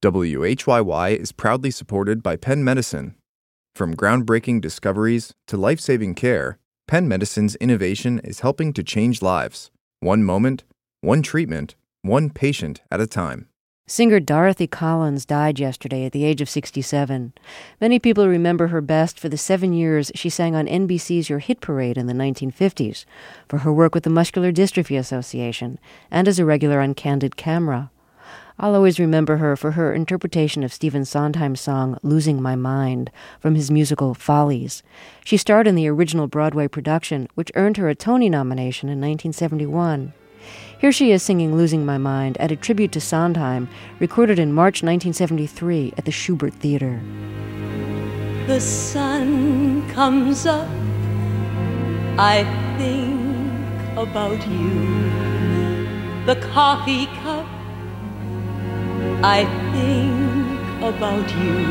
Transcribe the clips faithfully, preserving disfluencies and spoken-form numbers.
W H Y Y is proudly supported by Penn Medicine. From groundbreaking discoveries to life-saving care, Penn Medicine's innovation is helping to change lives, one moment, one treatment, one patient at a time. Singer Dorothy Collins died yesterday at the age of sixty-seven. Many people remember her best for the seven years she sang on N B C's Your Hit Parade in the nineteen fifties, for her work with the Muscular Dystrophy Association, and as a regular on Candid Camera. I'll always remember her for her interpretation of Stephen Sondheim's song Losing My Mind from his musical Follies. She starred in the original Broadway production, which earned her a Tony nomination in nineteen seventy-one. Here she is singing Losing My Mind at a tribute to Sondheim, recorded in March nineteen seventy-three at the Schubert Theater. The sun comes up, I think about you. The coffee cup, I think about you.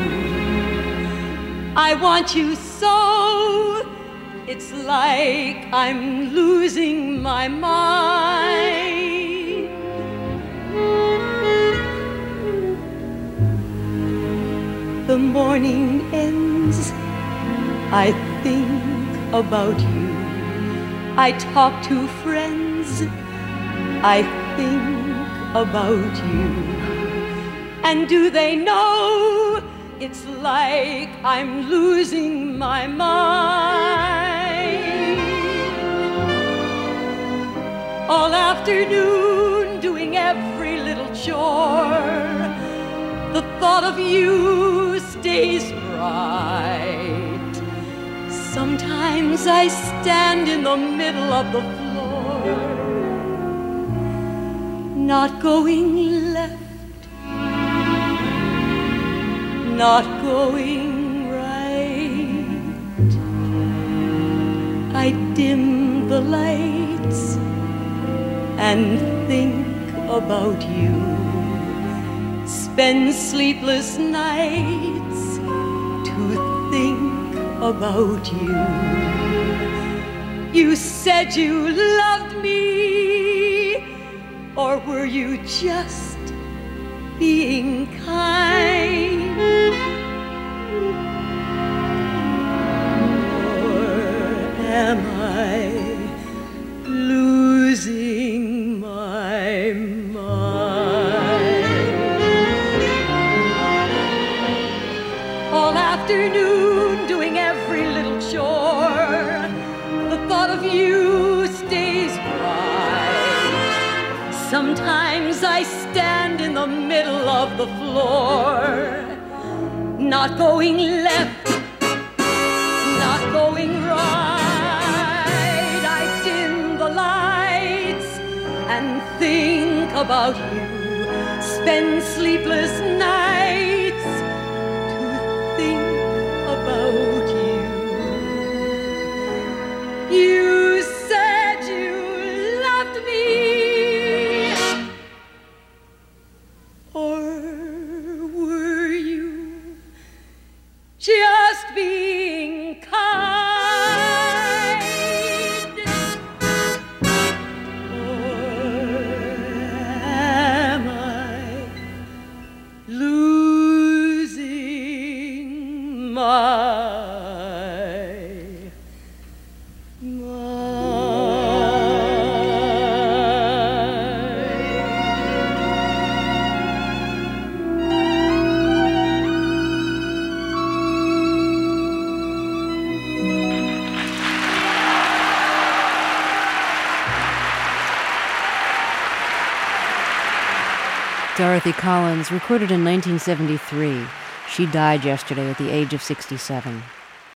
I want you so, it's like I'm losing my mind. The morning ends, I think about you. I talk to friends, I think about you. And do they know it's like I'm losing my mind? All afternoon doing every little chore, the thought of you stays bright. Sometimes I stand in the middle of the floor, not going left, not going right. I dim the lights and think about you. Spend sleepless nights to think about you. You said you loved me, or were you just being kind? Am I losing my mind? All afternoon doing every little chore, the thought of you stays bright. Sometimes I stand in the middle of the floor, not going left, not going right. And think about you, spend sleepless nights to think about you. You said you loved me, or were you just being kind? Dorothy Collins, recorded in nineteen seventy-three. She died yesterday at the age of sixty-seven.